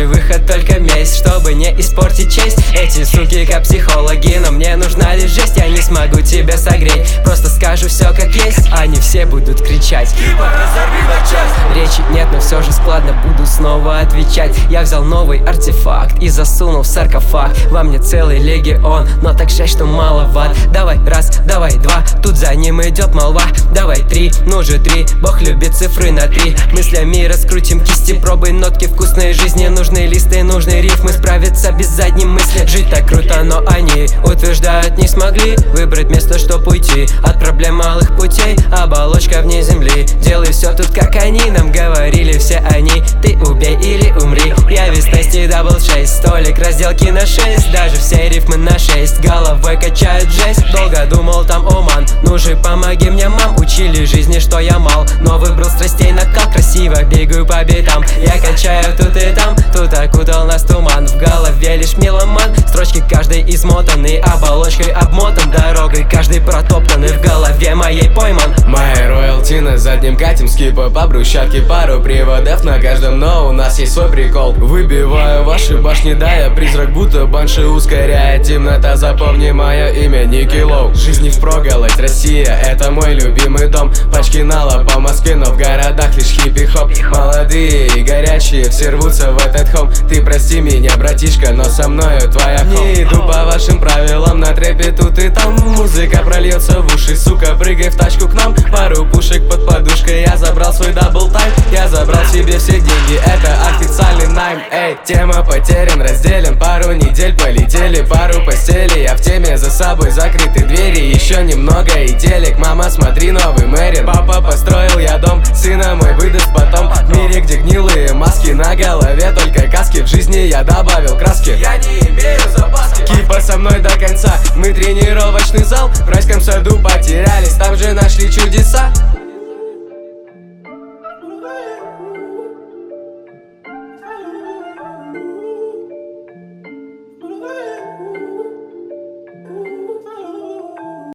Лучший выход только месть, чтобы не испортить честь. Эти суки как психологи, но мне нужна лишь жесть. Я не смогу тебя согреть, просто скажу все как есть. Они все будут кричать: речи нет, но все же складно буду снова отвечать. Я взял новый артефакт и засунул в саркофаг. Во мне целый легион, но так жаль, что маловат. Давай раз, давай два, тут за ним идет молва. Давай три, ну же три, Бог любит цифры на три. Мыслями раскрутим кисти, пробуй нотки вкусной жизни. Нужны листы, нужны рифмы, справиться без задней мысли. Жить так круто, но они утверждают, не смогли выбрать место, чтоб уйти от проблем малых путей. Оболочка вне земли, делай все тут как они. Нам говорили все они: ты убей или умри. Я вес тести дабл 6, столик разделки на 6. Даже все рифмы на 6, головой качают жесть. Долго думал, там Оман, ну же помоги мне, мам. Учили жизни, что я мал, но выбрал страстей накал. Красиво бегаю по битам, я качаю тут и там. Тут окутал нас туман, в голове лишь меломан. Строчки каждой измотаны, оболочкой обмотан. Дорогой каждый протоптанный, в голове моей пойман. Мои роялти на заднем катим, скипа по брусчатке. Пару приводов на каждом, но у нас есть свой прикол. Выбиваю ваши башни, да, я призрак, будто банши. Ускоряет темнота, запомни мое имя Ники Лоу. Жизнь не впроголодь, Россия, это мой любимый дом. Пачки нала по Москве, но в городах лишь хиппи-хоп. Молодые и горячие все рвутся в этот хом. Ты прости меня, братишка, но со мною твоя хом. Не иду по вашим правилам, на трэпе тут и там. Музыка прольется в уши, сука, прыгай в тачку к нам. Пару пушек под подушкой, я забрал свой дабл тайм. Я забрал себе все деньги, это официальный найм. Эй, тема потерян, разделен, пару недель полетели, пару постелей. Я в теме, за собой закрыты двери, еще немного и телек. Мама, смотри, новый Мэрин. Папа, построил я дом, сына мой выдаст потом. В мире, где гнилые маски, на голове только каски. В жизни я добавил краски, я не имею запаски. Кипа со мной до конца, мы тренировочный зал. В райском саду потерялись, там же нашли чудеса.